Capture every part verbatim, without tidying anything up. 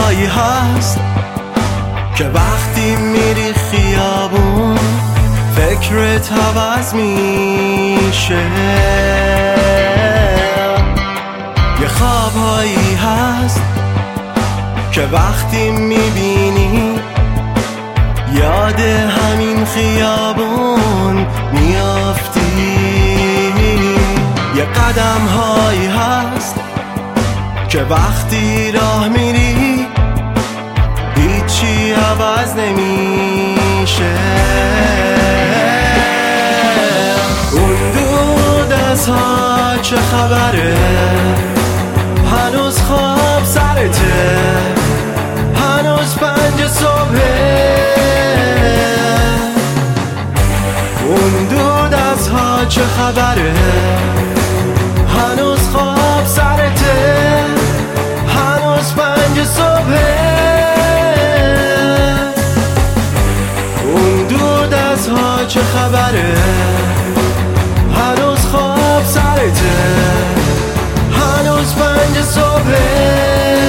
هایی هست که وقتی میری خیابون فکرت عوض میشه. یه خواب هایی هست که وقتی میبینی یاد همین خیابون میافتی. یه قدم هایی هست که وقتی راه میری هیچی عوض نمیشه. اون دور دست‌ها چه خبره؟ هنوز خواب سرته، هنوز پنج صبحه. اون دور دست‌ها چه خبره؟ هنوز خواب سرته، هنوز پنج صبحه. اون دور دست‌ها چه خبره؟ هنوز خواب سرته، هنوز پنج صبحه.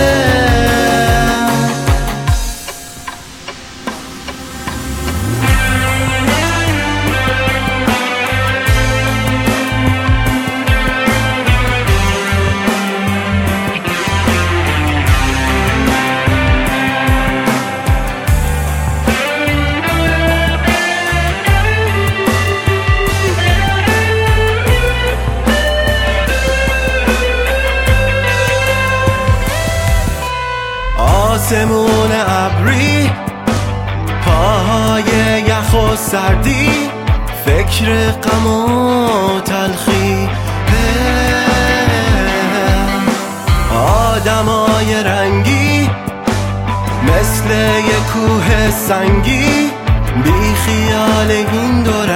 آسمون ابری، پاهای یخ و سردی، فکر غم و تلخی. آدمای رنگی مثل یه کوه سنگی، بی خیال این دور